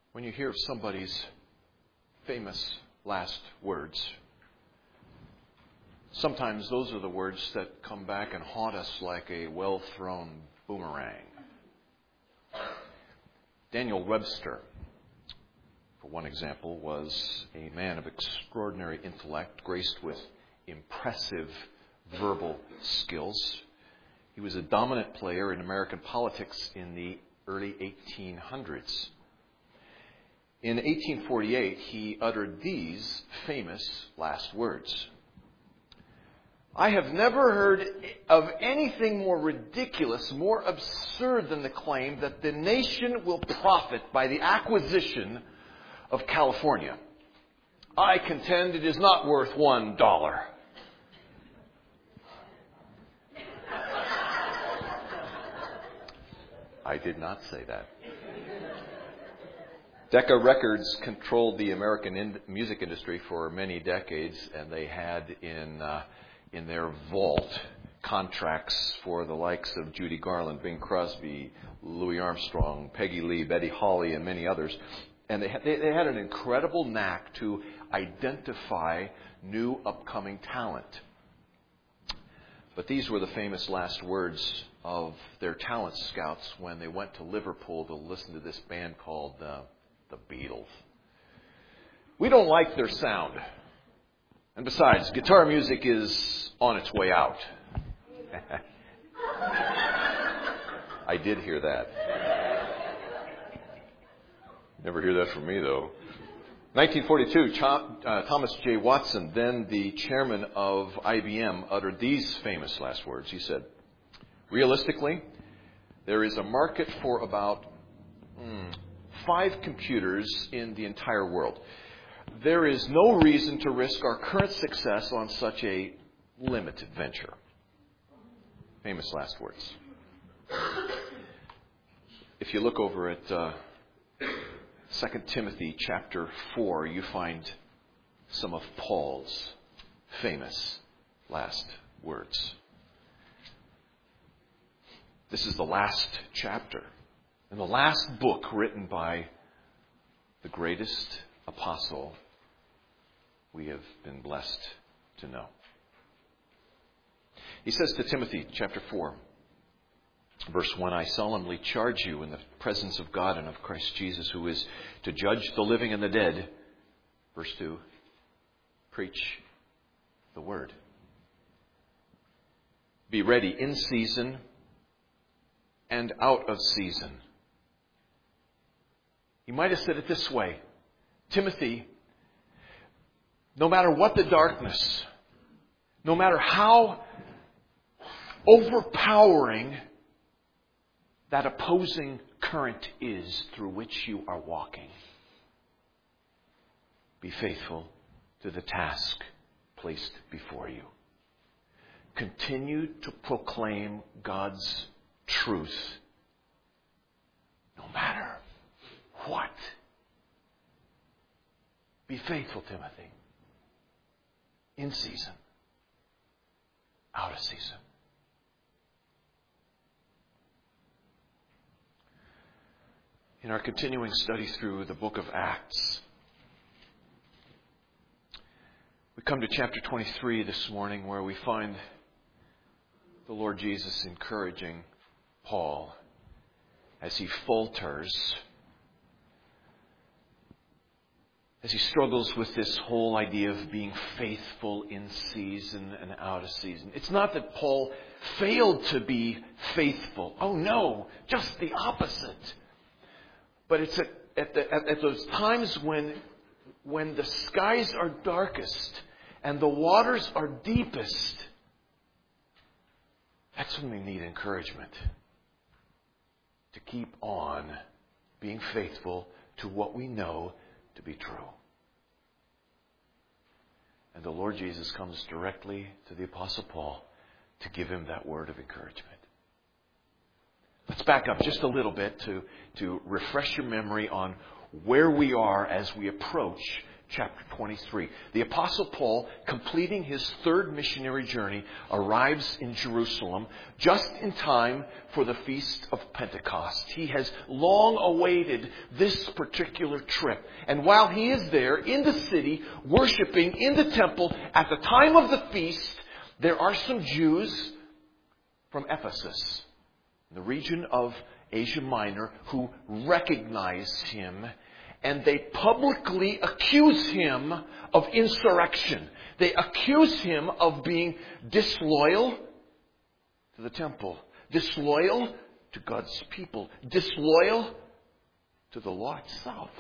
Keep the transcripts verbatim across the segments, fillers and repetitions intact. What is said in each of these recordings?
When you hear of somebody's famous last words, sometimes those are the words that come back and haunt us like a well-thrown boomerang. Daniel Webster, for one example, was a man of extraordinary intellect, graced with impressive verbal skills. He was a dominant player in American politics in the early eighteen hundreds. In eighteen forty-eight, he uttered these famous last words. I have never heard of anything more ridiculous, more absurd than the claim that the nation will profit by the acquisition of California. I contend it is not worth one dollar. I did not say that. Decca Records controlled the American in- music industry for many decades, and they had in uh, in their vault contracts for the likes of Judy Garland, Bing Crosby, Louis Armstrong, Peggy Lee, Betty Holly, and many others. And they had, they, they had an incredible knack to identify new upcoming talent. But these were the famous last words of their talent scouts when they went to Liverpool to listen to this band called uh, the Beatles. We don't like their sound. And besides, guitar music is on its way out. I did hear that. Never hear that from me, though. nineteen forty-two, Thomas J. Watson, then the chairman of I B M, uttered these famous last words. He said, realistically, there is a market for about mm, five computers in the entire world. There is no reason to risk our current success on such a limited venture. Famous last words. If you look over at uh, Second Timothy chapter four, you find some of Paul's famous last words. This is the last chapter and the last book written by the greatest apostle we have been blessed to know. He says to Timothy, chapter four, verse one, I solemnly charge you in the presence of God and of Christ Jesus, who is to judge the living and the dead. Verse two, preach the word. Be ready in season and out of season. He might have said it this way. Timothy, no matter what the darkness, no matter how overpowering that opposing current is through which you are walking, be faithful to the task placed before you. Continue to proclaim God's truth, no matter what. Be faithful, Timothy. In season, out of season. In our continuing study through the book of Acts, we come to chapter twenty-three this morning, where we find the Lord Jesus encouraging Paul as he falters, as he struggles with this whole idea of being faithful in season and out of season. It's not that Paul failed to be faithful. Oh no, just the opposite. But it's at, at, the, at, at those times when, when the skies are darkest and the waters are deepest, that's when we need encouragement to keep on being faithful to what we know to be true. And the Lord Jesus comes directly to the Apostle Paul to give him that word of encouragement. Let's back up just a little bit to, to refresh your memory on where we are as we approach chapter twenty-three. The Apostle Paul, completing his third missionary journey, arrives in Jerusalem just in time for the Feast of Pentecost. He has long awaited this particular trip. And while he is there in the city, worshiping in the temple, at the time of the feast, there are some Jews from Ephesus, the region of Asia Minor, who recognize him, and they publicly accuse him of insurrection. They accuse him of being disloyal to the temple, disloyal to God's people, disloyal to the law itself.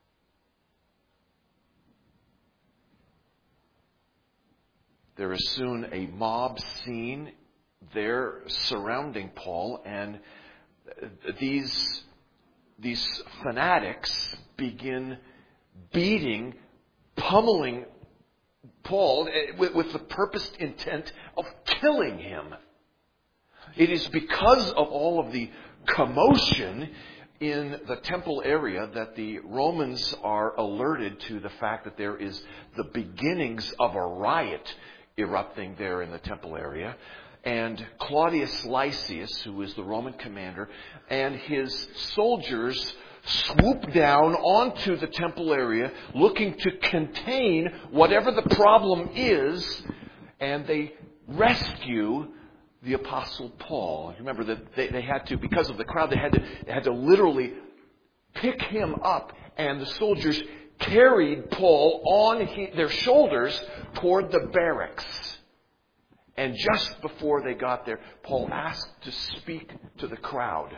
There is soon a mob scene there surrounding Paul, and these, these fanatics begin beating, pummeling Paul with, with the purposed intent of killing him. It is because of all of the commotion in the temple area that the Romans are alerted to the fact that there is the beginnings of a riot erupting there in the temple area. And Claudius Lysias, who is the Roman commander, and his soldiers swoop down onto the temple area looking to contain whatever the problem is, and they rescue the Apostle Paul. Remember that they, they had to, because of the crowd, they had to, they had to literally pick him up, and the soldiers carried Paul on he, their shoulders toward the barracks. And just before they got there, Paul asked to speak to the crowd.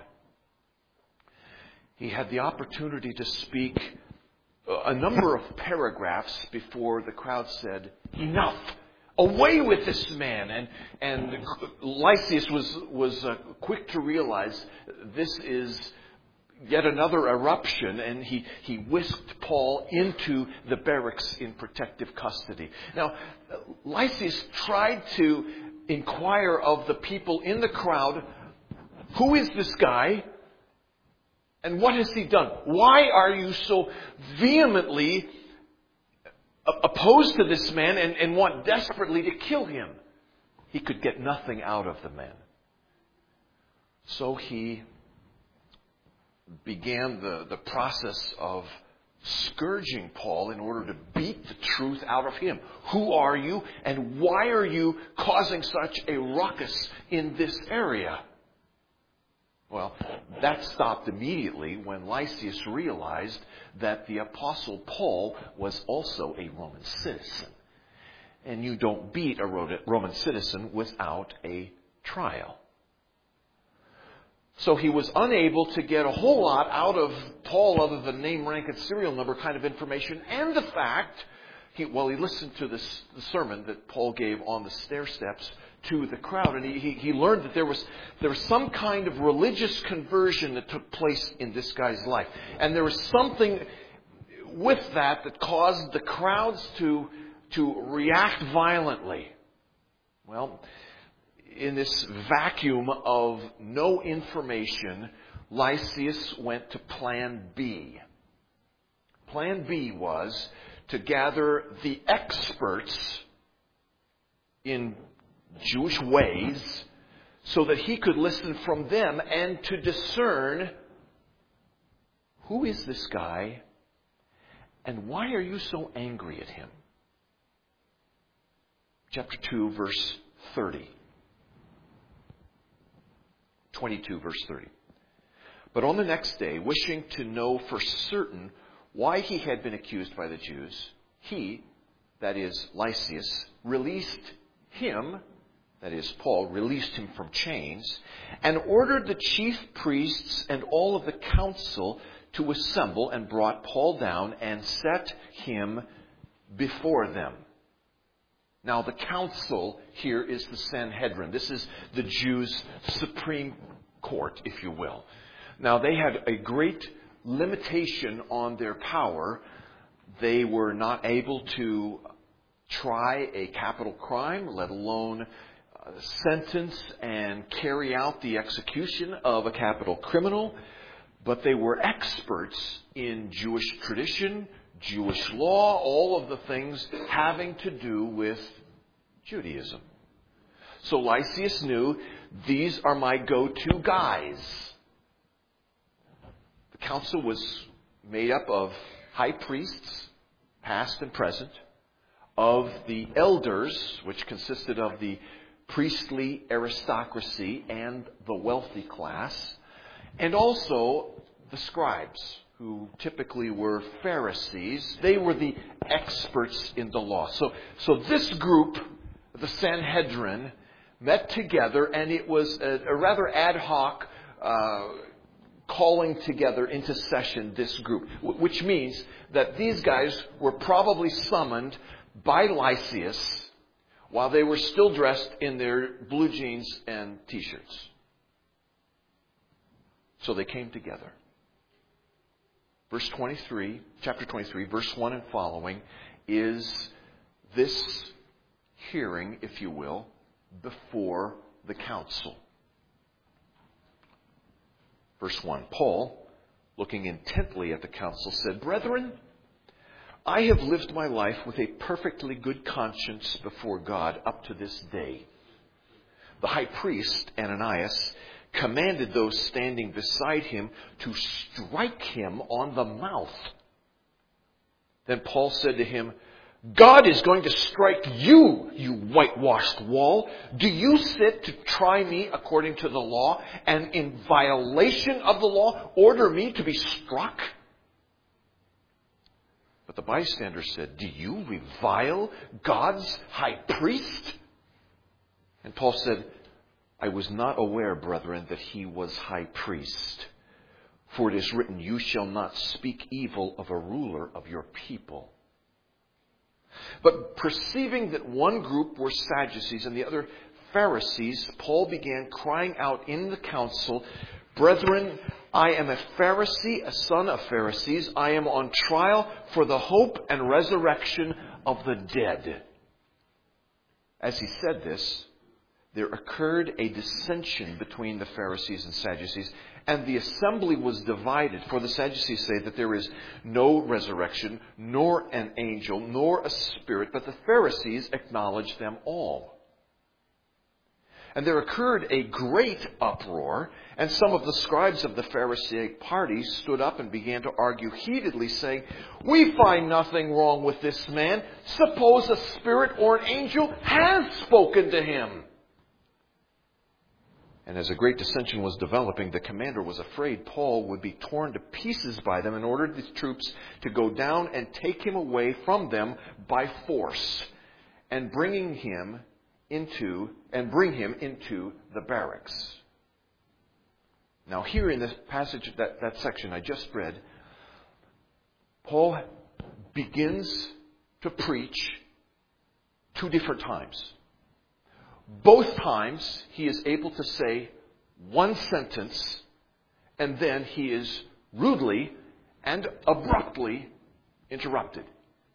He had the opportunity to speak a number of paragraphs before the crowd said, "Enough! Away with this man!" And and Lysias was was uh, quick to realize this is yet another eruption, and he, he whisked Paul into the barracks in protective custody. Now, Lysias tried to inquire of the people in the crowd, who is this guy? And what has he done? Why are you so vehemently opposed to this man and, and want desperately to kill him? He could get nothing out of the man. So he began the, the process of scourging Paul in order to beat the truth out of him. Who are you, and why are you causing such a ruckus in this area? Well, that stopped immediately when Lysias realized that the Apostle Paul was also a Roman citizen. And you don't beat a Roman citizen without a trial. So he was unable to get a whole lot out of Paul other than name, rank, and serial number kind of information. And the fact, he, well, he listened to this the sermon that Paul gave on the stair steps to the crowd. And he, he, he learned that there was, there was some kind of religious conversion that took place in this guy's life. And there was something with that that caused the crowds to, to react violently. Well, in this vacuum of no information, Lysias went to Plan B. Plan B was to gather the experts in Jewish ways so that he could listen from them and to discern, who is this guy and why are you so angry at him? Chapter two, verse thirty. twenty-two, verse thirty. But on the next day, wishing to know for certain why he had been accused by the Jews, he, that is Lysias, released him, that is Paul, released him from chains, and ordered the chief priests and all of the council to assemble, and brought Paul down and set him before them. Now, the council here is the Sanhedrin. This is the Jews' supreme court, if you will. Now, they had a great limitation on their power. They were not able to try a capital crime, let alone uh, sentence and carry out the execution of a capital criminal. But they were experts in Jewish tradition, Jewish law, all of the things having to do with Judaism. So Lysias knew, these are my go-to guys. The council was made up of high priests, past and present, of the elders, which consisted of the priestly aristocracy and the wealthy class, and also the scribes, who typically were Pharisees. They were the experts in the law. So, so this group, the Sanhedrin, met together, and it was a, a rather ad hoc uh, calling together into session this group, which means that these guys were probably summoned by Lysias while they were still dressed in their blue jeans and t-shirts. So they came together. Verse twenty-three, chapter twenty-three, verse one and following is this hearing, if you will, before the council. Verse one, Paul, looking intently at the council, said, "Brethren, I have lived my life with a perfectly good conscience before God up to this day." The high priest, Ananias, commanded those standing beside him to strike him on the mouth. Then Paul said to him, "God is going to strike you, you whitewashed wall. Do you sit to try me according to the law, and in violation of the law order me to be struck?" But the bystander said, "Do you revile God's high priest?" And Paul said, "I was not aware, brethren, that he was high priest. For it is written, you shall not speak evil of a ruler of your people." But perceiving that one group were Sadducees and the other Pharisees, Paul began crying out in the council, "Brethren, I am a Pharisee, a son of Pharisees. I am on trial for the hope and resurrection of the dead." As he said this, there occurred a dissension between the Pharisees and Sadducees, and the assembly was divided. For the Sadducees say that there is no resurrection, nor an angel, nor a spirit, but the Pharisees acknowledge them all. And there occurred a great uproar, and some of the scribes of the Pharisaic party stood up and began to argue heatedly, saying, "We find nothing wrong with this man. Suppose a spirit or an angel has spoken to him." And as a great dissension was developing, the commander was afraid Paul would be torn to pieces by them, and ordered the troops to go down and take him away from them by force, and bringing him into and bring him into the barracks. Now here in this passage, that, that section I just read, Paul begins to preach two different times. Both times he is able to say one sentence, and then he is rudely and abruptly interrupted.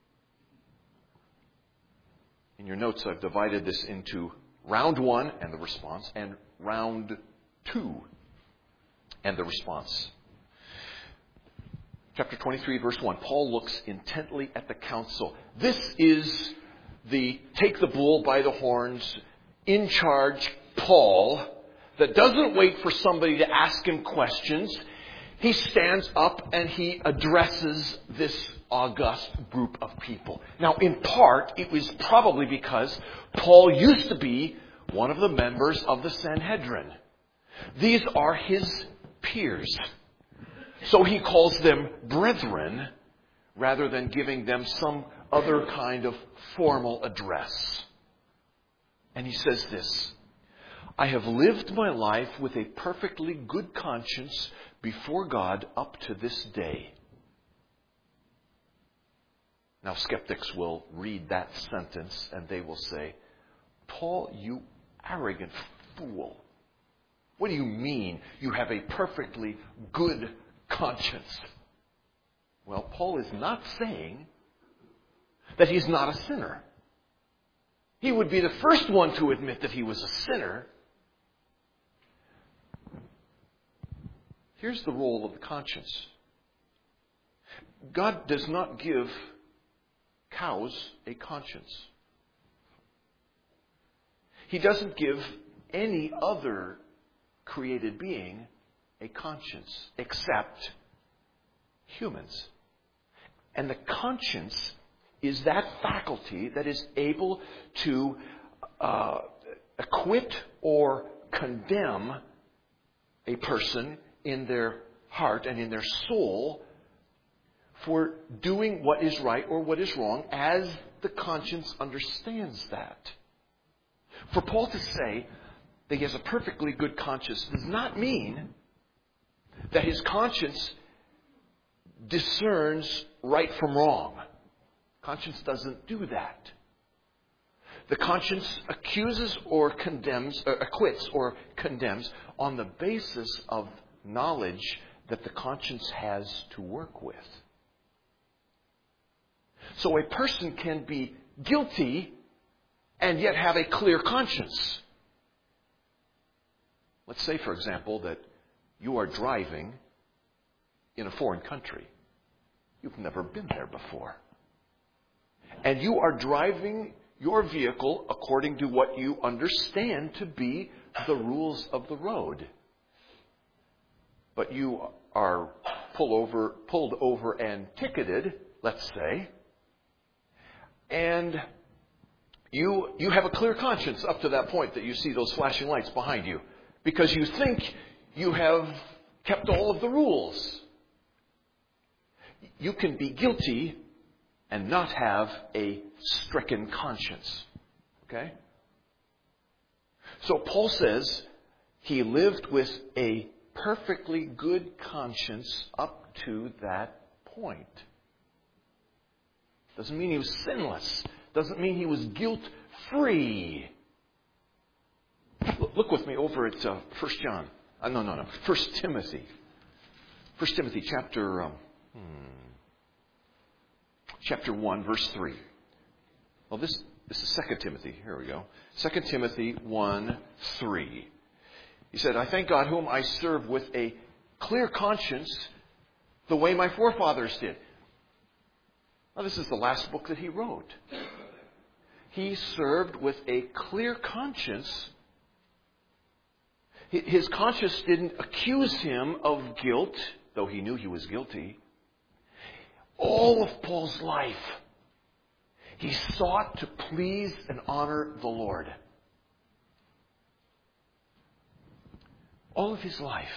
In your notes, I've divided this into round one and the response, and round two and the response. Chapter twenty-three, verse one. Paul looks intently at the council. This is the take the bull by the horns, in charge Paul, that doesn't wait for somebody to ask him questions. He stands up and he addresses this august group of people. Now, in part, it was probably because Paul used to be one of the members of the Sanhedrin. These are his peers. So he calls them brethren rather than giving them some other kind of formal address. And he says this, "I have lived my life with a perfectly good conscience before God up to this day." Now, skeptics will read that sentence and they will say, "Paul, you arrogant fool. What do you mean you have a perfectly good conscience?" Well, Paul is not saying that he's not a sinner. He would be the first one to admit that he was a sinner. Here's the role of the conscience. God does not give cows a conscience. He doesn't give any other created being a conscience except humans. And the conscience is that faculty that is able to uh, acquit or condemn a person in their heart and in their soul for doing what is right or what is wrong as the conscience understands that. For Paul to say that he has a perfectly good conscience does not mean that his conscience discerns right from wrong. Conscience doesn't do that. The conscience accuses or condemns, or acquits or condemns on the basis of knowledge that the conscience has to work with. So a person can be guilty and yet have a clear conscience. Let's say, for example, that you are driving in a foreign country. You've never been there before. And you are driving your vehicle according to what you understand to be the rules of the road. But you are pulled over, pulled over and ticketed, let's say, and you you have a clear conscience up to that point that you see those flashing lights behind you because you think you have kept all of the rules. You can be guilty and not have a stricken conscience. Okay? So Paul says he lived with a perfectly good conscience up to that point. Doesn't mean he was sinless. Doesn't mean he was guilt-free. Look with me over at uh, First John. Uh, no, no, no. First Timothy. First Timothy chapter... Um, hmm. Chapter one, verse three. Well, this, this is Second Timothy. Here we go. Second Timothy one, three. He said, I thank God whom I serve with a clear conscience the way my forefathers did. Now, this is the last book that he wrote. He served with a clear conscience. His conscience didn't accuse him of guilt, though he knew he was guilty. All of Paul's life, he sought to please and honor the Lord. All of his life.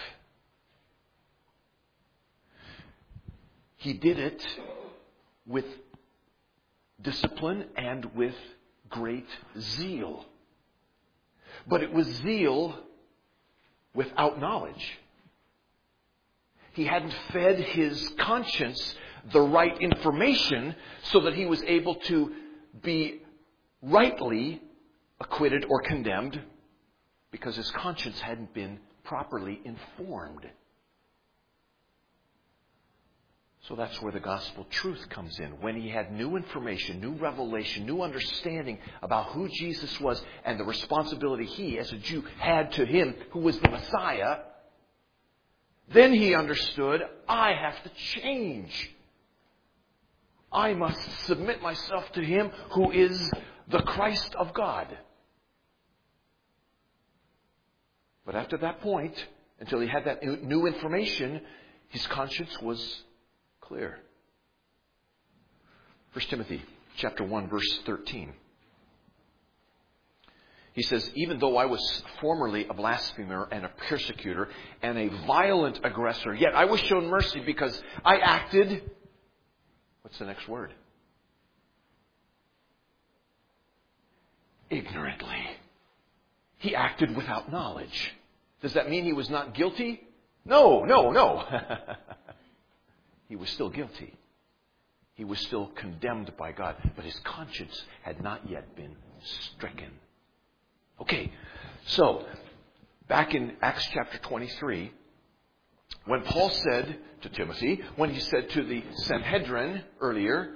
He did it with discipline and with great zeal. But it was zeal without knowledge. He hadn't fed his conscience the right information so that he was able to be rightly acquitted or condemned because his conscience hadn't been properly informed. So that's where the gospel truth comes in. When he had new information, new revelation, new understanding about who Jesus was and the responsibility he, as a Jew, had to him who was the Messiah, then he understood, I have to change. I must submit myself to him who is the Christ of God. But after that point, until he had that new information, his conscience was clear. First Timothy chapter one, verse thirteen. He says, even though I was formerly a blasphemer and a persecutor and a violent aggressor, yet I was shown mercy because I acted... What's the next word? Ignorantly. He acted without knowledge. Does that mean he was not guilty? No, no, no. He was still guilty. He was still condemned by God, but his conscience had not yet been stricken. Okay, so back in Acts chapter twenty-three, when Paul said to Timothy, when he said to the Sanhedrin earlier,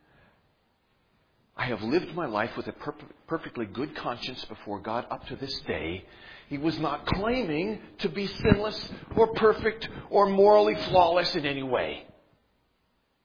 I have lived my life with a per- perfectly good conscience before God up to this day, he was not claiming to be sinless or perfect or morally flawless in any way.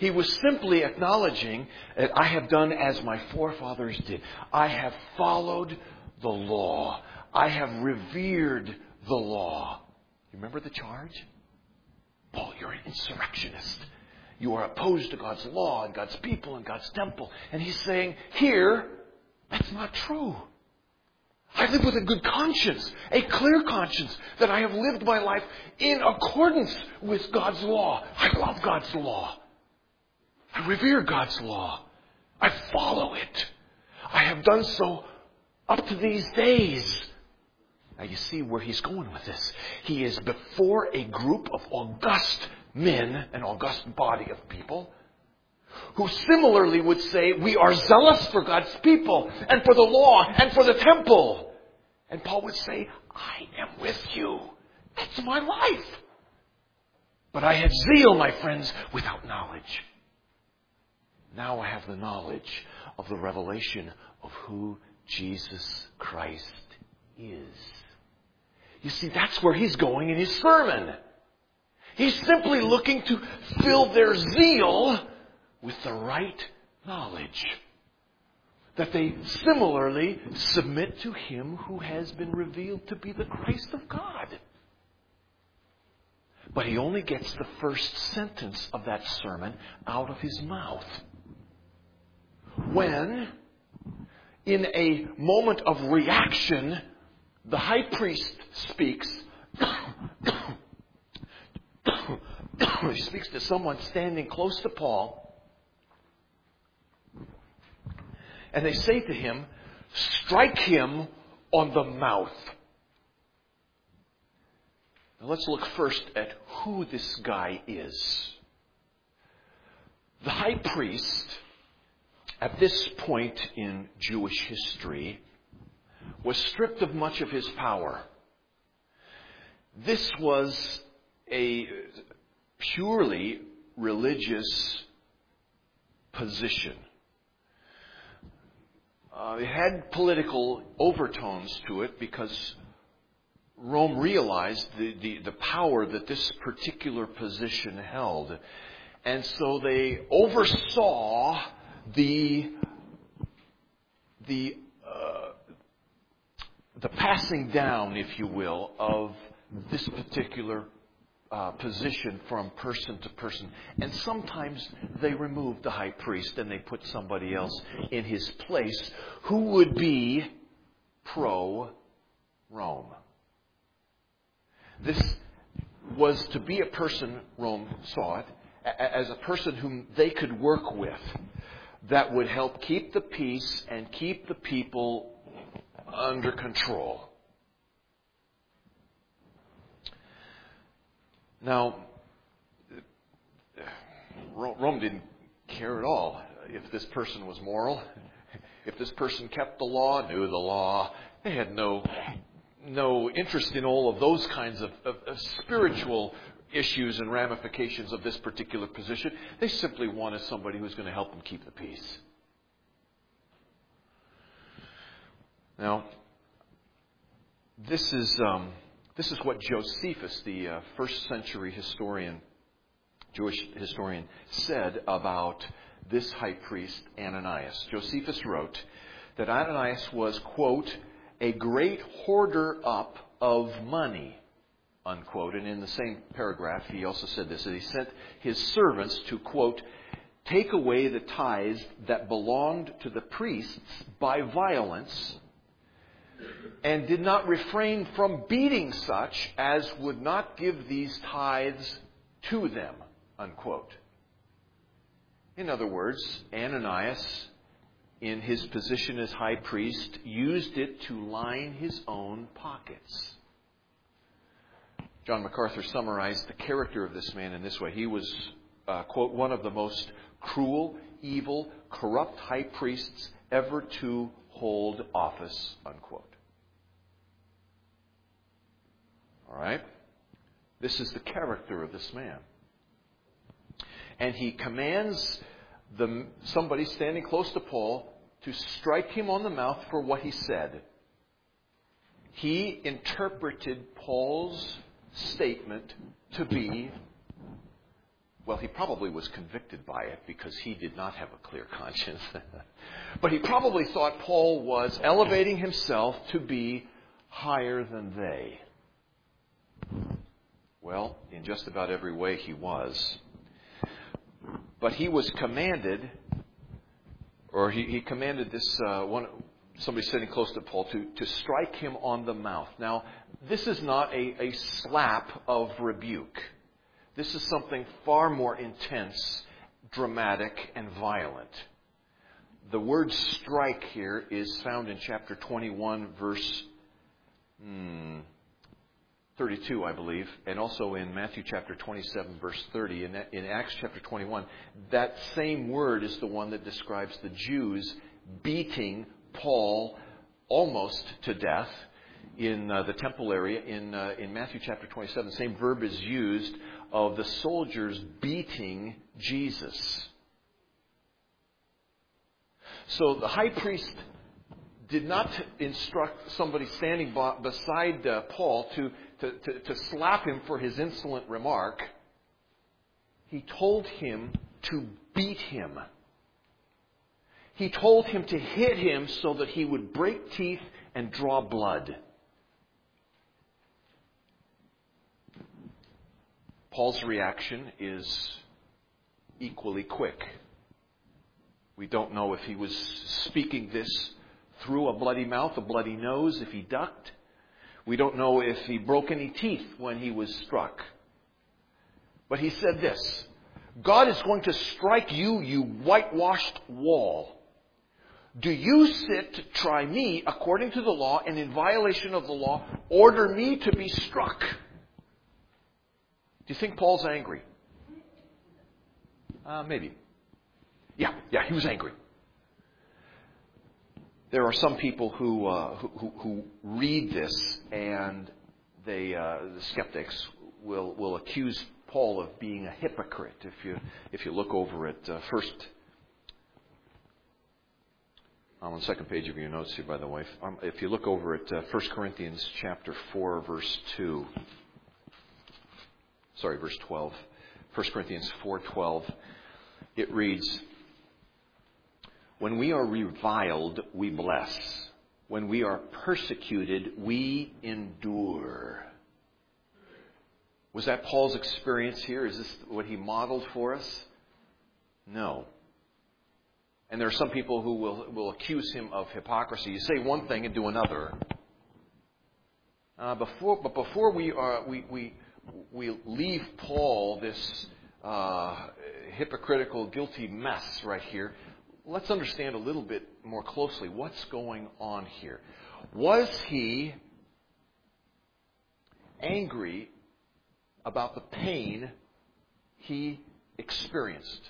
He was simply acknowledging that I have done as my forefathers did. I have followed the law. I have revered the law. You remember the charge? Paul, you're an insurrectionist. You are opposed to God's law and God's people and God's temple. And he's saying, here, that's not true. I live with a good conscience, a clear conscience, that I have lived my life in accordance with God's law. I love God's law. I revere God's law. I follow it. I have done so up to these days. Now you see where he's going with this. He is before a group of august men, an august body of people, who similarly would say, we are zealous for God's people and for the law and for the temple. And Paul would say, I am with you. That's my life. But I had zeal, my friends, without knowledge. Now I have the knowledge of the revelation of who Jesus Christ is. You see, that's where he's going in his sermon. He's simply looking to fill their zeal with the right knowledge. That they similarly submit to him who has been revealed to be the Christ of God. But he only gets the first sentence of that sermon out of his mouth. When, in a moment of reaction, the high priest speaks. He speaks to someone standing close to Paul. And they say to him, strike him on the mouth. Now let's look first at who this guy is. The high priest, at this point in Jewish history, was stripped of much of his power. This was a purely religious position. Uh, it had political overtones to it because Rome realized the, the, the power that this particular position held. And so they oversaw the, the, uh, the passing down, if you will, of this particular Uh, position from person to person. And sometimes they removed the high priest and they put somebody else in his place who would be pro-Rome. This was to be a person, Rome saw it, as a person whom they could work with that would help keep the peace and keep the people under control. Now, Rome didn't care at all if this person was moral, if this person kept the law, knew the law. They had no no interest in all of those kinds of, of, of spiritual issues and ramifications of this particular position. They simply wanted somebody who was going to help them keep the peace. Now, this is... Um, This is what Josephus, the uh, first century historian, Jewish historian, said about this high priest, Ananias. Josephus wrote that Ananias was, quote, a great hoarder up of money, unquote. And in the same paragraph, he also said this, that he sent his servants to, quote, take away the tithes that belonged to the priests by violence, and did not refrain from beating such as would not give these tithes to them, unquote. In other words, Ananias, in his position as high priest, used it to line his own pockets. John MacArthur summarized the character of this man in this way. He was, uh, quote, one of the most cruel, evil, corrupt high priests ever to hold office, unquote. All right? This is the character of this man. And he commands the, somebody standing close to Paul to strike him on the mouth for what he said. He interpreted Paul's statement to be Well, he probably was convicted by it because he did not have a clear conscience. But he probably thought Paul was elevating himself to be higher than they. Well, in just about every way he was. But he was commanded, or he, he commanded this uh, one, somebody sitting close to Paul, to, to strike him on the mouth. Now, this is not a, a slap of rebuke. This is something far more intense, dramatic, and violent. The word strike here is found in chapter twenty-one, verse hmm, thirty-two, I believe, and also in Matthew chapter twenty-seven, verse thirty. In, in Acts chapter twenty-one, that same word is the one that describes the Jews beating Paul almost to death in uh, the temple area. In, uh, in Matthew chapter twenty-seven, the same verb is used of the soldiers beating Jesus. So the high priest did not instruct somebody standing beside uh, Paul to, to, to, to slap him for his insolent remark. He told him to beat him. He told him to hit him so that he would break teeth and draw blood. Paul's reaction is equally quick. We don't know if he was speaking this through a bloody mouth, a bloody nose, if he ducked. We don't know if he broke any teeth when he was struck. But he said this: God is going to strike you, you whitewashed wall. Do you sit to try me according to the law, and in violation of the law, order me to be struck? Do you think Paul's angry? Uh, maybe. Yeah, yeah, he was angry. There are some people who uh, who, who read this and they, uh, the skeptics, will will accuse Paul of being a hypocrite. If you if you look over at uh, first, I'm on the second page of your notes here, by the way. Um, if you look over at uh, First Corinthians chapter four, verse two. Sorry, verse twelve. First Corinthians four twelve. It reads, "When we are reviled, we bless. When we are persecuted, we endure." Was that Paul's experience here? Is this what he modeled for us? No. And there are some people who will, will accuse him of hypocrisy. You say one thing and do another. Uh, before, but before we are, we, we, we leave Paul this uh, hypocritical, guilty mess right here, let's understand a little bit more closely what's going on here. Was he angry about the pain he experienced?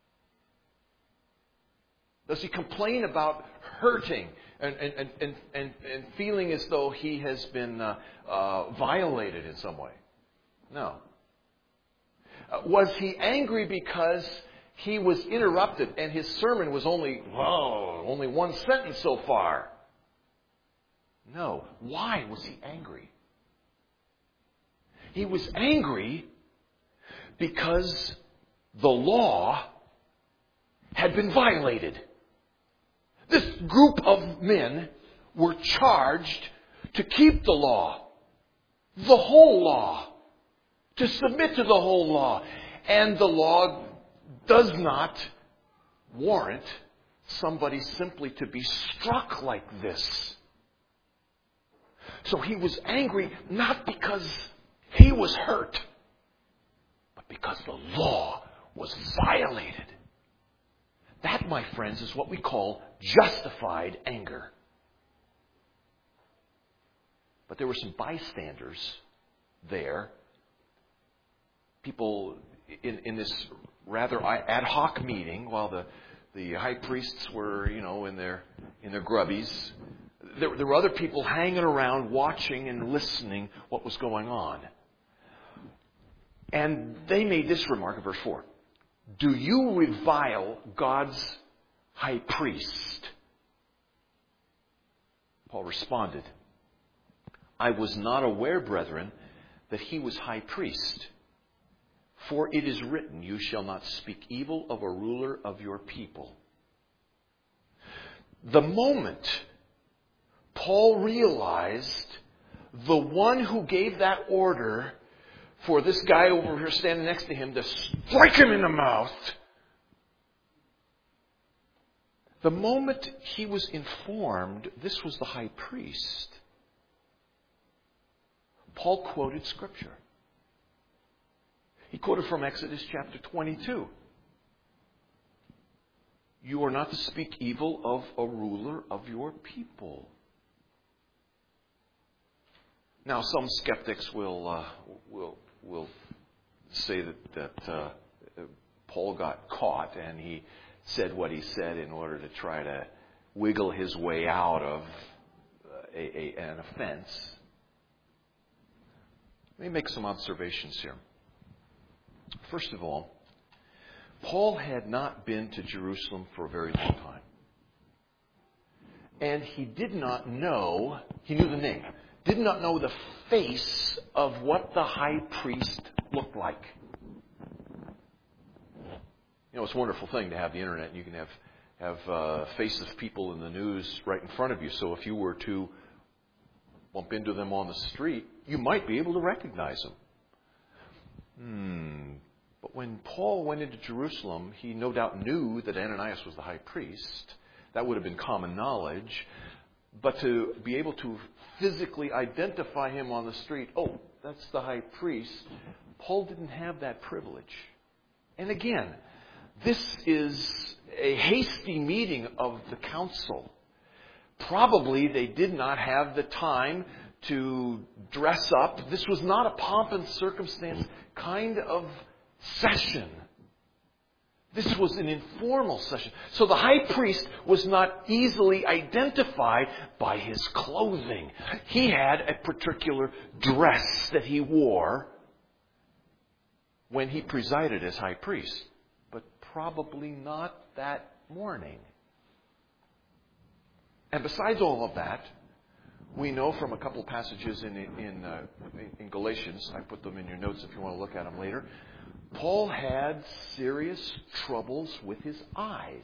Does he complain about hurting and, and, and, and, and, and feeling as though he has been uh, uh, violated in some way? No. Uh, was he angry because he was interrupted and his sermon was only, whoa, only one sentence so far? No. Why was he angry? He was angry because the law had been violated. This group of men were charged to keep the law, the whole law, to submit to the whole law. And the law does not warrant somebody simply to be struck like this. So he was angry not because he was hurt, but because the law was violated. That, my friends, is what we call justified anger. But there were some bystanders there. People in, in this rather ad hoc meeting, while the, the high priests were, you know, in their in their grubbies, there, there were other people hanging around, watching and listening what was going on. And they made this remark in verse four. Do you revile God's high priest? Paul responded, I was not aware, brethren, that he was high priest. For it is written, you shall not speak evil of a ruler of your people. The moment Paul realized the one who gave that order for this guy over here standing next to him to strike him in the mouth, the moment he was informed this was the high priest, Paul quoted Scripture. He quoted from Exodus chapter twenty-two. You are not to speak evil of a ruler of your people. Now, some skeptics will uh, will will say that that uh, Paul got caught and he said what he said in order to try to wiggle his way out of a, a, an offense. Let me make some observations here. First of all, Paul had not been to Jerusalem for a very long time. And he did not know, he knew the name, did not know the face of what the high priest looked like. You know, it's a wonderful thing to have the internet. You can have, have uh, faces of people in the news right in front of you. So if you were to bump into them on the street, you might be able to recognize them. Hmm. But when Paul went into Jerusalem, he no doubt knew that Ananias was the high priest. That would have been common knowledge. But to be able to physically identify him on the street, oh, that's the high priest, Paul didn't have that privilege. And again, this is a hasty meeting of the council. Probably they did not have the time to dress up. This was not a pomp and circumstance kind of session. This was an informal session. So the high priest was not easily identified by his clothing. He had a particular dress that he wore when he presided as high priest, but probably not that morning. And besides all of that, we know from a couple of passages in in, uh, in Galatians, I put them in your notes if you want to look at them later, Paul had serious troubles with his eyes.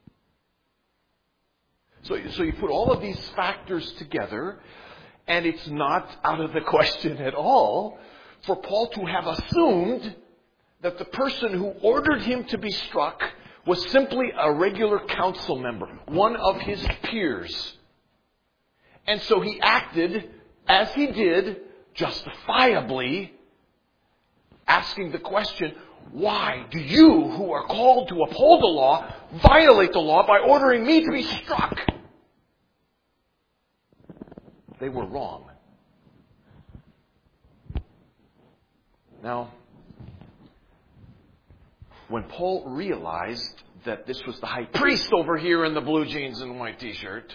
So, so you put all of these factors together, and it's not out of the question at all for Paul to have assumed that the person who ordered him to be struck was simply a regular council member, one of his peers. And so he acted as he did, justifiably, asking the question, why do you, who are called to uphold the law, violate the law by ordering me to be struck? They were wrong. Now, when Paul realized that this was the high priest over here in the blue jeans and white t-shirt,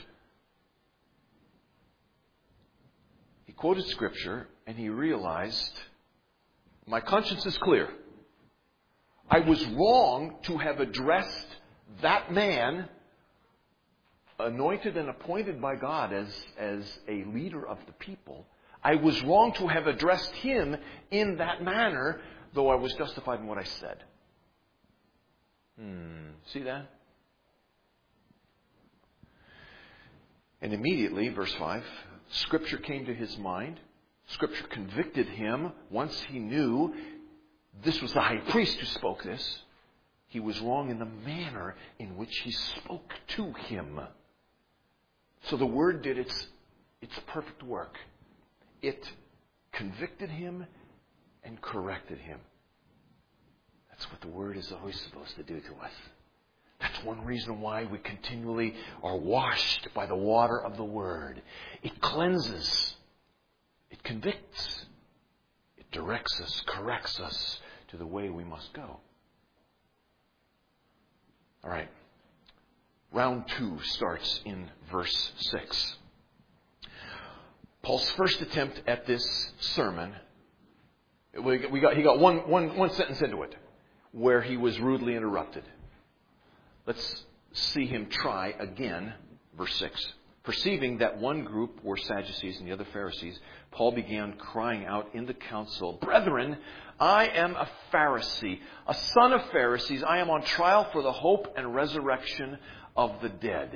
he quoted Scripture and he realized, my conscience is clear. I was wrong to have addressed that man, anointed and appointed by God as, as a leader of the people. I was wrong to have addressed him in that manner, though I was justified in what I said. Hmm. See that? And immediately, verse five, Scripture came to his mind. Scripture convicted him once he knew this was the high priest who spoke this. He was wrong in the manner in which he spoke to him. So the word did its, its perfect work. It convicted him and corrected him. That's what the Word is always supposed to do to us. That's one reason why we continually are washed by the water of the Word. It cleanses. It convicts. It directs us, corrects us to the way we must go. All right. Round two starts in verse six. Paul's first attempt at this sermon, we got, he got one, one, one sentence into it, where he was rudely interrupted. Let's see him try again. Verse six. Perceiving that one group were Sadducees and the other Pharisees, Paul began crying out in the council, Brethren, I am a Pharisee, a son of Pharisees. I am on trial for the hope and resurrection of the dead.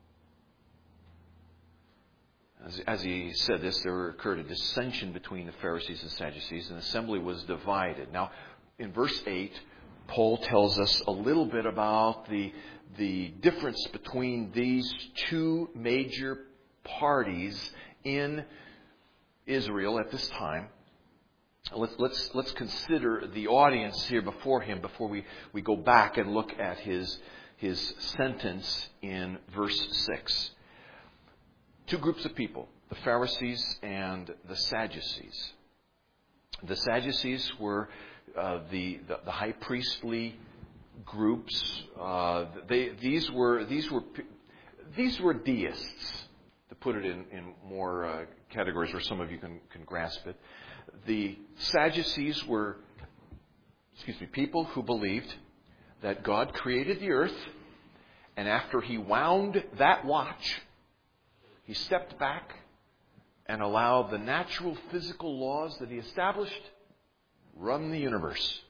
As, as he said this, there occurred a dissension between the Pharisees and Sadducees, and the assembly was divided. Now, in verse eight, Paul tells us a little bit about the, the difference between these two major parties in Israel at this time. Let's, let's, let's consider the audience here before him before we, we go back and look at his, his sentence in verse six. Two groups of people, the Pharisees and the Sadducees. The Sadducees were uh, the, the, the high priestly groups. Uh, they, these were these were these were deists, to put it in, in more uh, categories where some of you can, can grasp it. The Sadducees were, excuse me, people who believed that God created the earth, and after He wound that watch, He stepped back and allowed the natural physical laws that He established run the universe.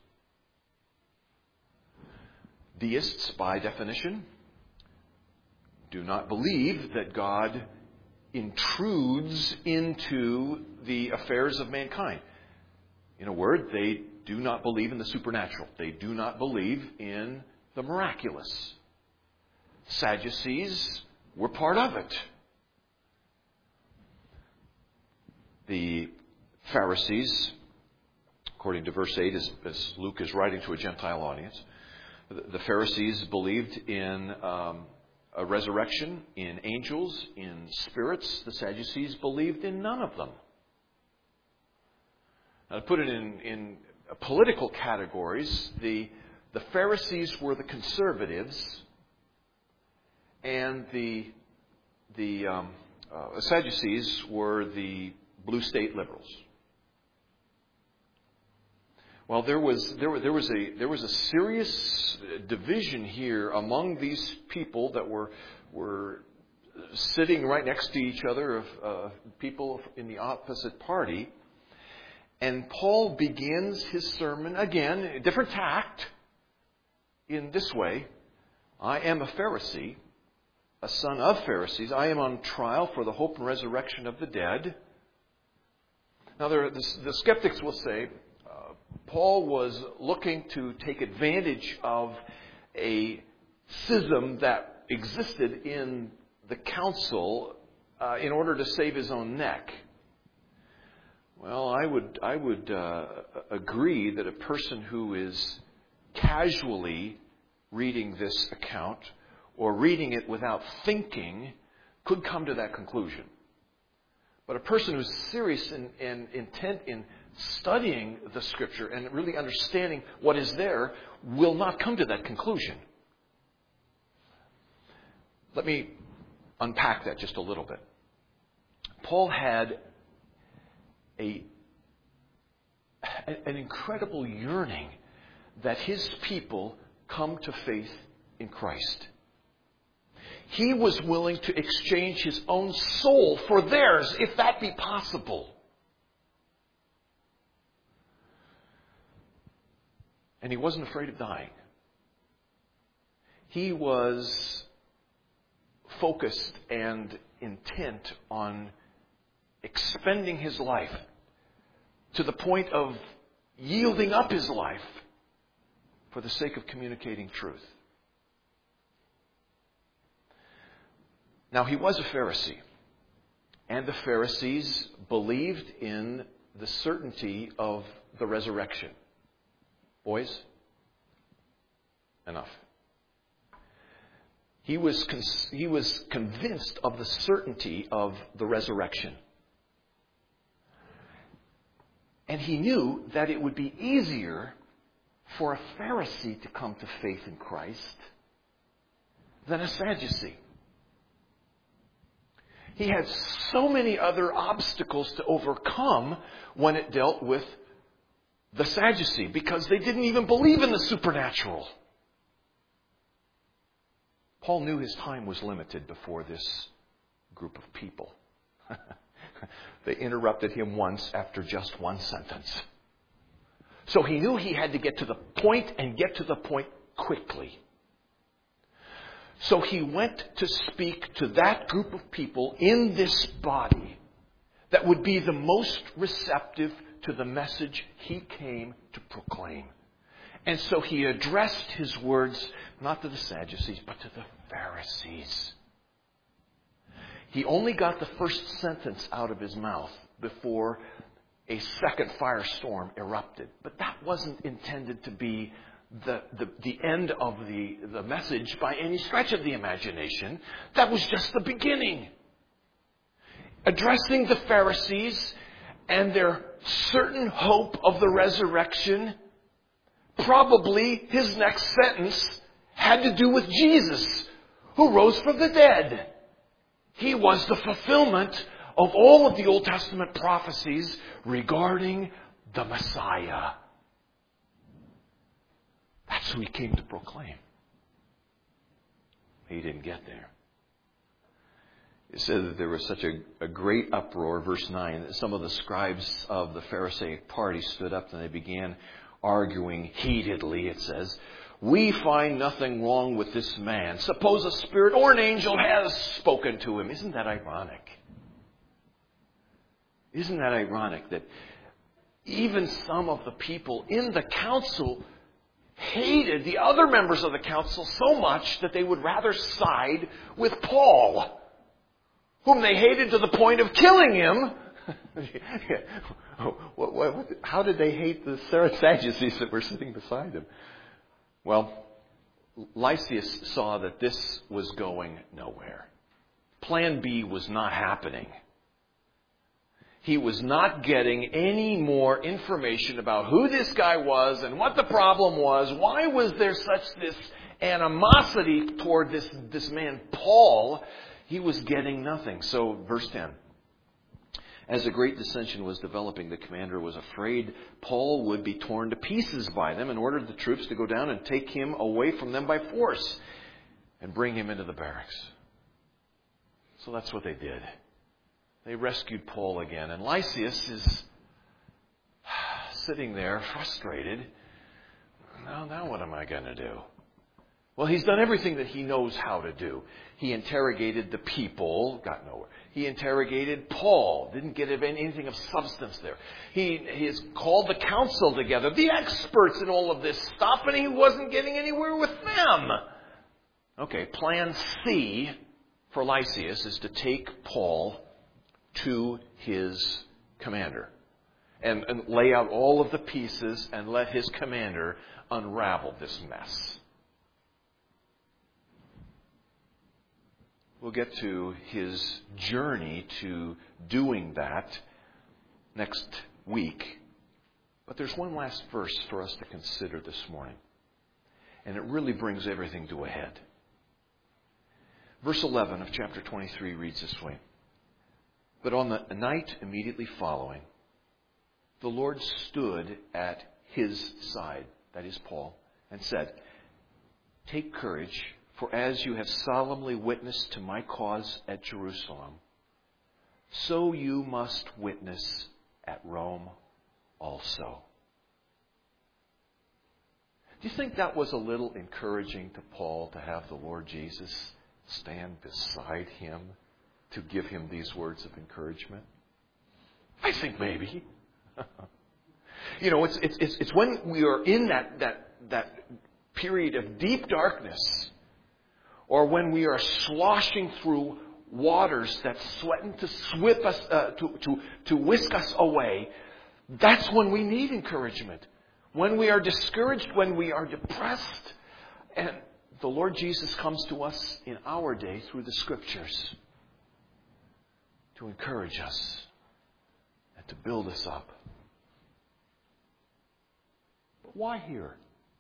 Deists, by definition, do not believe that God intrudes into the affairs of mankind. In a word, they do not believe in the supernatural. They do not believe in the miraculous. Sadducees were part of it. The Pharisees, according to verse eight, as, as Luke is writing to a Gentile audience, the, the Pharisees believed in um, a resurrection, in angels, in spirits. The Sadducees believed in none of them. Now, to put it in, in political categories, the, the Pharisees were the conservatives, and the, the um, uh, Sadducees were the blue state liberals. Well, there was there, there was a there was a serious division here among these people that were were sitting right next to each other, of uh, people in the opposite party. And Paul begins his sermon again, a different tact, in this way: I am a Pharisee, a son of Pharisees. I am on trial for the hope and resurrection of the dead. Now, there, the, the skeptics will say uh, Paul was looking to take advantage of a schism that existed in the council uh, in order to save his own neck. Well, I would I would uh, agree that a person who is casually reading this account or reading it without thinking could come to that conclusion. But a person who's serious and, and intent in studying the Scripture and really understanding what is there will not come to that conclusion. Let me unpack that just a little bit. Paul had a, an incredible yearning that his people come to faith in Christ. He was willing to exchange his own soul for theirs, if that be possible. And he wasn't afraid of dying. He was focused and intent on expending his life to the point of yielding up his life for the sake of communicating truth. Now, he was a Pharisee, and the Pharisees believed in the certainty of the resurrection. Boys, enough. He was con- he was convinced of the certainty of the resurrection. And he knew that it would be easier for a Pharisee to come to faith in Christ than a Sadducee. He had so many other obstacles to overcome when it dealt with the Sadducee, because they didn't even believe in the supernatural. Paul knew his time was limited before this group of people. They interrupted him once after just one sentence. So he knew he had to get to the point and get to the point quickly. So he went to speak to that group of people in this body that would be the most receptive to the message he came to proclaim. And so he addressed his words not to the Sadducees, but to the Pharisees. He only got the first sentence out of his mouth before a second firestorm erupted. But that wasn't intended to be the, the, the end of the, the message by any stretch of the imagination. That was just the beginning. Addressing the Pharisees and their certain hope of the resurrection, probably his next sentence had to do with Jesus, who rose from the dead. He was the fulfillment of all of the Old Testament prophecies regarding the Messiah. That's who he came to proclaim. He didn't get there. It said that there was such a, a great uproar, verse nine, that some of the scribes of the Pharisaic party stood up and they began arguing heatedly, it says, "We find nothing wrong with this man. Suppose a spirit or an angel has spoken to him." Isn't that ironic? Isn't that ironic that even some of the people in the council hated the other members of the council so much that they would rather side with Paul, whom they hated to the point of killing him? what, what, what, how did they hate the Sadducees that were sitting beside him? Well, Lysias saw that this was going nowhere. Plan B was not happening. He was not getting any more information about who this guy was and what the problem was. Why was there such this animosity toward this, this man, Paul? He was getting nothing. So, verse ten. As a great dissension was developing, the commander was afraid Paul would be torn to pieces by them and ordered the troops to go down and take him away from them by force and bring him into the barracks. So that's what they did. They rescued Paul again. And Lysias is sitting there frustrated. Now, now what am I going to do? Well, he's done everything that he knows how to do. He interrogated the people, got nowhere. He interrogated Paul, didn't get anything of substance there. He, he has called the council together, the experts in all of this stuff, and he wasn't getting anywhere with them. Okay, plan C for Lysias is to take Paul to his commander and, and lay out all of the pieces and let his commander unravel this mess. We'll get to his journey to doing that next week. But there's one last verse for us to consider this morning. And it really brings everything to a head. Verse eleven of chapter twenty-three reads this way. But on the night immediately following, the Lord stood at his side, that is Paul, and said, "Take courage, for as you have solemnly witnessed to my cause at Jerusalem, so you must witness at Rome also." Do you think that was a little encouraging to Paul to have the Lord Jesus stand beside him to give him these words of encouragement? I think maybe. You know, it's, it's, it's, it's when we are in that, that, that period of deep darkness, or when we are sloshing through waters that threaten to swip us, uh, to, to, to whisk us away, that's when we need encouragement. When we are discouraged, when we are depressed, and the Lord Jesus comes to us in our day through the Scriptures to encourage us and to build us up. But why here?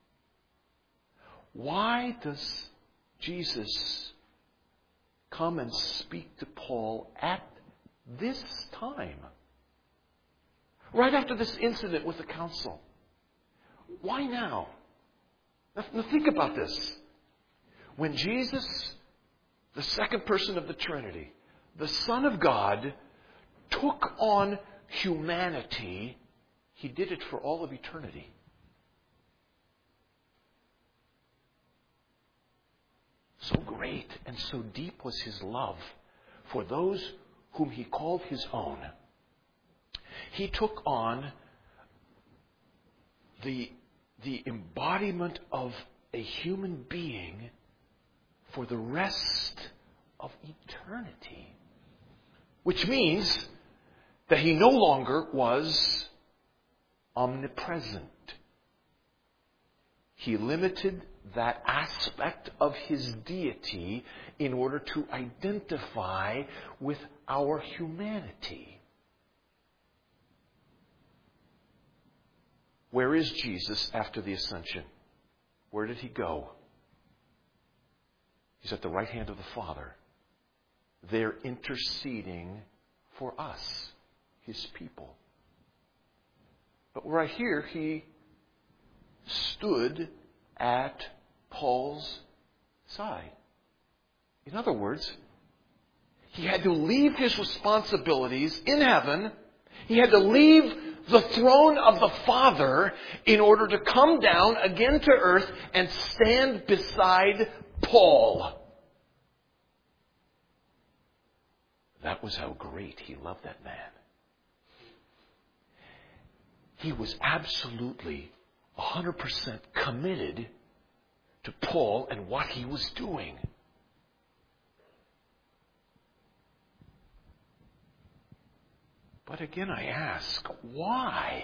Why does Jesus come and speak to Paul at this time? Right after this incident with the council. Why now? Now think about this. When Jesus, the second person of the Trinity, the Son of God, took on humanity, he did it for all of eternity. So great and so deep was his love for those whom he called his own. He took on the, the embodiment of a human being for the rest of eternity. Which means that he no longer was omnipresent. He limited that aspect of his deity in order to identify with our humanity. Where is Jesus after the ascension? Where did he go? He's at the right hand of the Father. They're interceding for us, his people. But right here, he stood at Paul's side. In other words, he had to leave his responsibilities in heaven. He had to leave the throne of the Father in order to come down again to earth and stand beside Paul. That was how great he loved that man. He was absolutely one hundred percent committed to Paul and what he was doing. But again, I ask, why?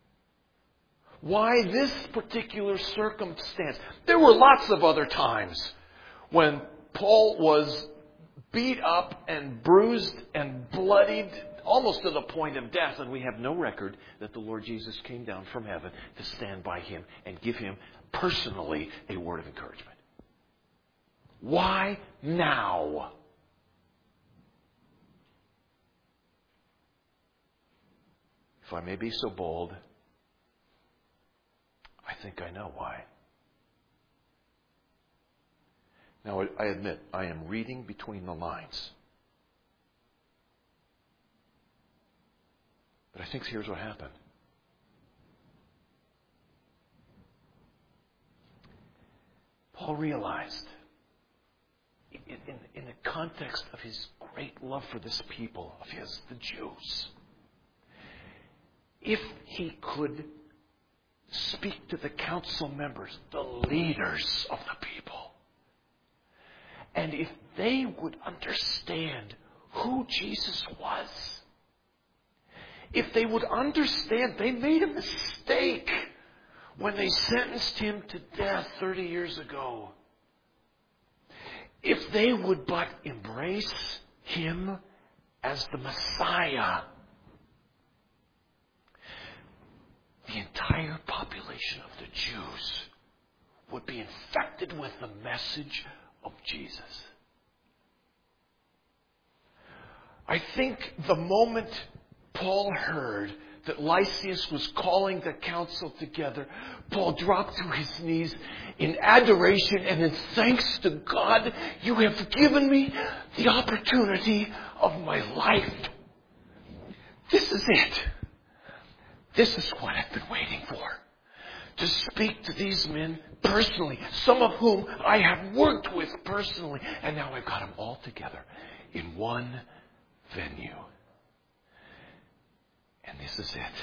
Why this particular circumstance? There were lots of other times when Paul was beat up and bruised and bloodied almost to the point of death, and we have no record that the Lord Jesus came down from heaven to stand by him and give him personally a word of encouragement. Why now? If I may be so bold, I think I know why. Now, I admit, I am reading between the lines. But I think here's what happened. Paul realized, in, in, in the context of his great love for this people of his, the Jews, if he could speak to the council members, the leaders of the people, and if they would understand who Jesus was, if they would understand they made a mistake when they sentenced him to death thirty years ago, if they would but embrace him as the Messiah, the entire population of the Jews would be infected with the message of Jesus. I think the moment Paul heard that Lysias was calling the council together, Paul dropped to his knees in adoration and in thanks to God. You have given me the opportunity of my life. This is it. This is what I've been waiting for. To speak to these men personally, some of whom I have worked with personally, and now I've got them all together in one venue. And this is it.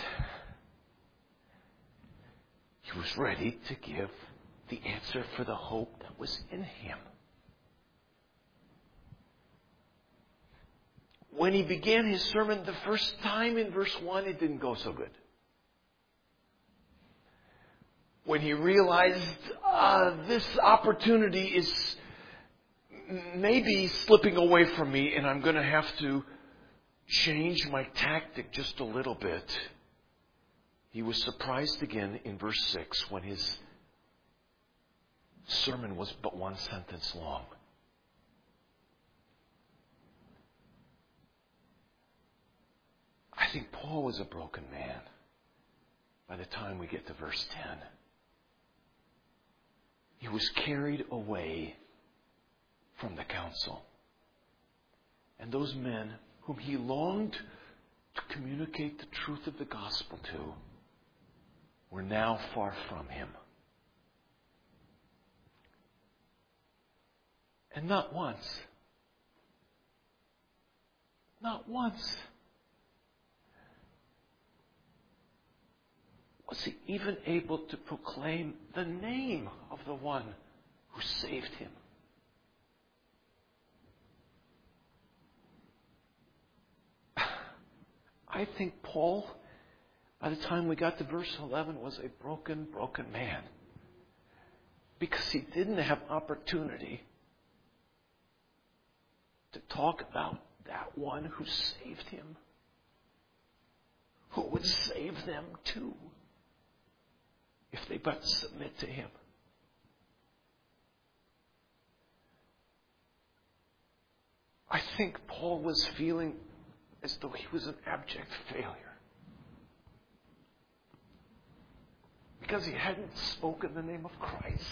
He was ready to give the answer for the hope that was in him. When he began his sermon the first time in verse one, it didn't go so good. When he realized uh, this opportunity is maybe slipping away from me and I'm going to have to change my tactic just a little bit, he was surprised again in verse six when his sermon was but one sentence long. I think Paul was a broken man by the time we get to verse ten. He was carried away from the council. And those men whom he longed to communicate the truth of the gospel to were now far from him. And not once, not once was he even able to proclaim the name of the one who saved him. I think Paul, by the time we got to verse eleven, was a broken, broken man. Because he didn't have opportunity to talk about that one who saved him, who would save them too, if they but submit to him. I think Paul was feeling as though he was an abject failure, because he hadn't spoken the name of Christ.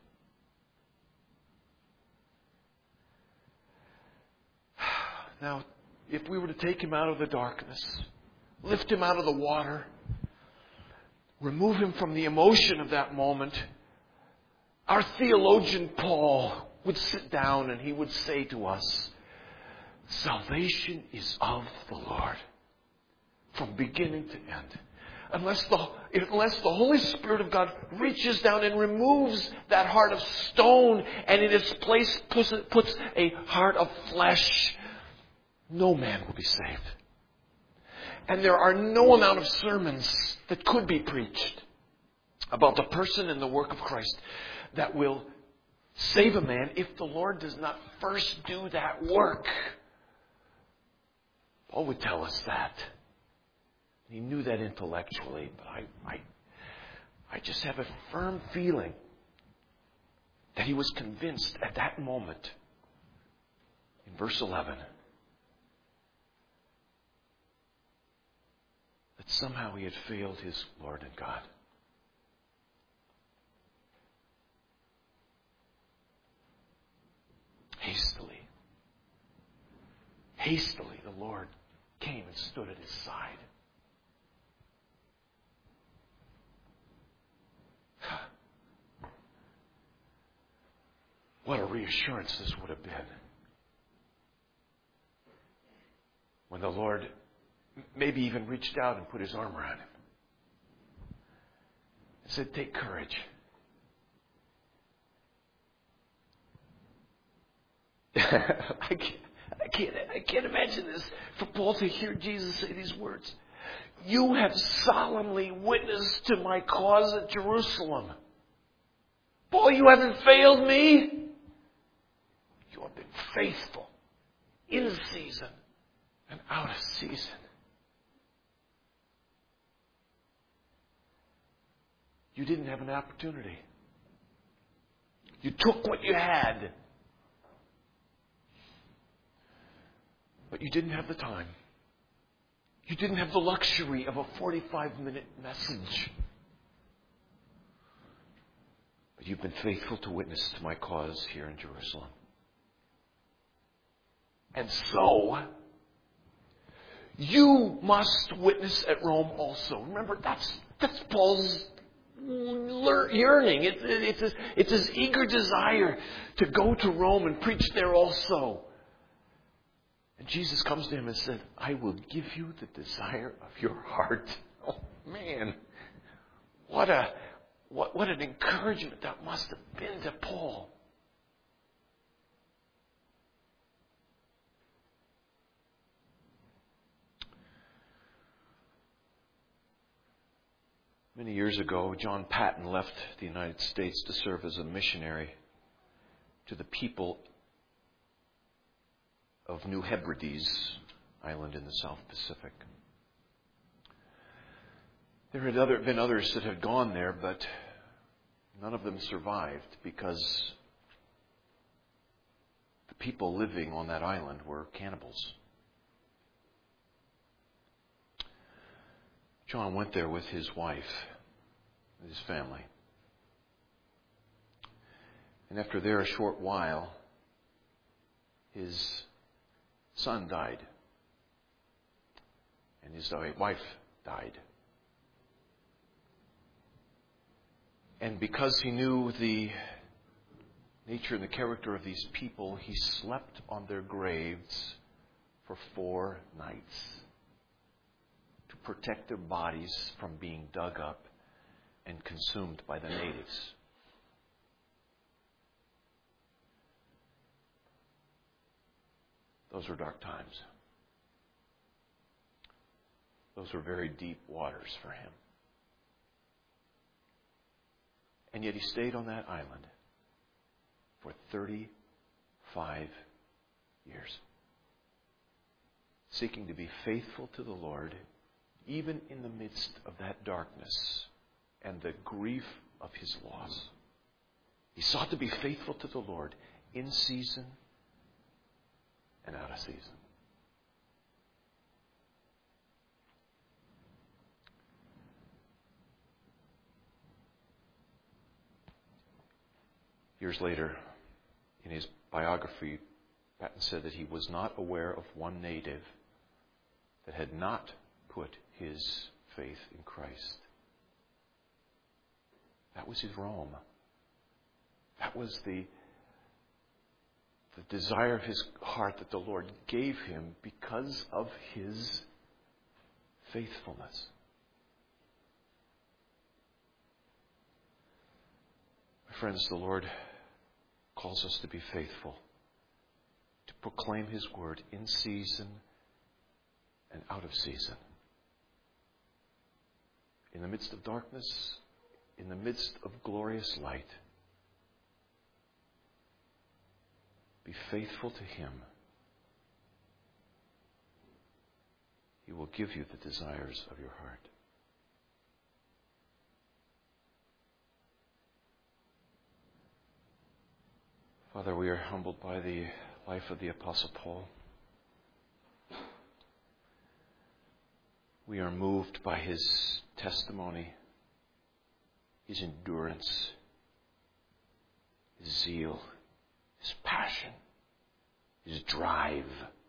Now, if we were to take him out of the darkness, lift him out of the water, remove him from the emotion of that moment, our theologian Paul would sit down and he would say to us, salvation is of the Lord from beginning to end. Unless the, unless the Holy Spirit of God reaches down and removes that heart of stone and in its place puts, puts a heart of flesh, no man will be saved. And there are no amount of sermons that could be preached about the person and the work of Christ that will save a man if the Lord does not first do that work. Paul would tell us that. He knew that intellectually, but I, I, I just have a firm feeling that he was convinced at that moment, in verse eleven, that somehow he had failed his Lord and God. Hastily, hastily, the Lord came and stood at his side. What a reassurance this would have been when the Lord maybe even reached out and put his arm around him and said, take courage. I can't, I can't, I can't imagine this, for Paul to hear Jesus say these words. You have solemnly witnessed to my cause at Jerusalem. Paul, you haven't failed me. You have been faithful in season and out of season. You didn't have an opportunity. You took what you had. But you didn't have the time. You didn't have the luxury of a forty-five minute message. But you've been faithful to witness to my cause here in Jerusalem. And so, you must witness at Rome also. Remember, that's that's Paul's yearning. It, it, it's, his, it's his eager desire to go to Rome and preach there also. And Jesus comes to him and said, I will give you the desire of your heart. Oh, man. What a what, what an encouragement that must have been to Paul. Many years ago, John Patton left the United States to serve as a missionary to the people of New Hebrides Island in the South Pacific. There had other, been others that had gone there, but none of them survived because the people living on that island were cannibals. John went there with his wife, with his family. And after there a short while, his son died. And his wife died. And because he knew the nature and the character of these people, he slept on their graves for four nights to protect their bodies from being dug up and consumed by the natives. Those were dark times. Those were very deep waters for him. And yet he stayed on that island for thirty-five years, seeking to be faithful to the Lord, even in the midst of that darkness and the grief of his loss. He sought to be faithful to the Lord in season and out of season. Years later, in his biography, Paton said that he was not aware of one native that had not put his faith in Christ. That was his Rome. That was the, the desire of his heart that the Lord gave him because of his faithfulness. My friends, the Lord calls us to be faithful, to proclaim his word in season and out of season. In the midst of darkness, in the midst of glorious light, be faithful to him. He will give you the desires of your heart. Father, we are humbled by the life of the Apostle Paul. We are moved by his testimony, his endurance, his zeal, his passion, his drive,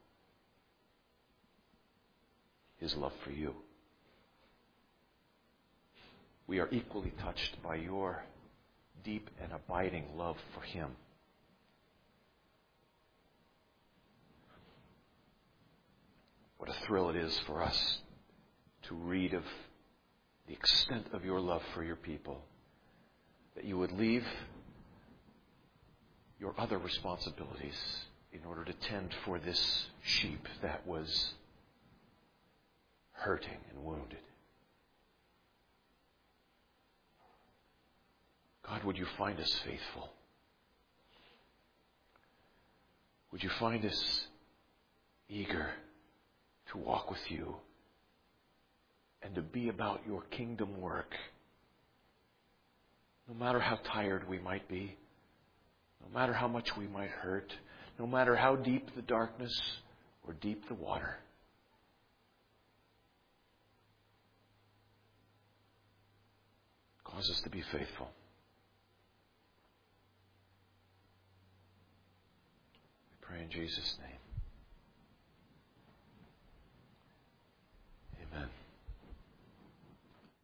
his love for you. We are equally touched by your deep and abiding love for him. What a thrill it is for us to read of the extent of your love for your people, that you would leave your other responsibilities in order to tend for this sheep that was hurting and wounded. God, would you find us faithful? Would you find us eager to walk with you and to be about your kingdom work, no matter how tired we might be, no matter how much we might hurt, no matter how deep the darkness or deep the water. Cause us to be faithful. We pray in Jesus' name.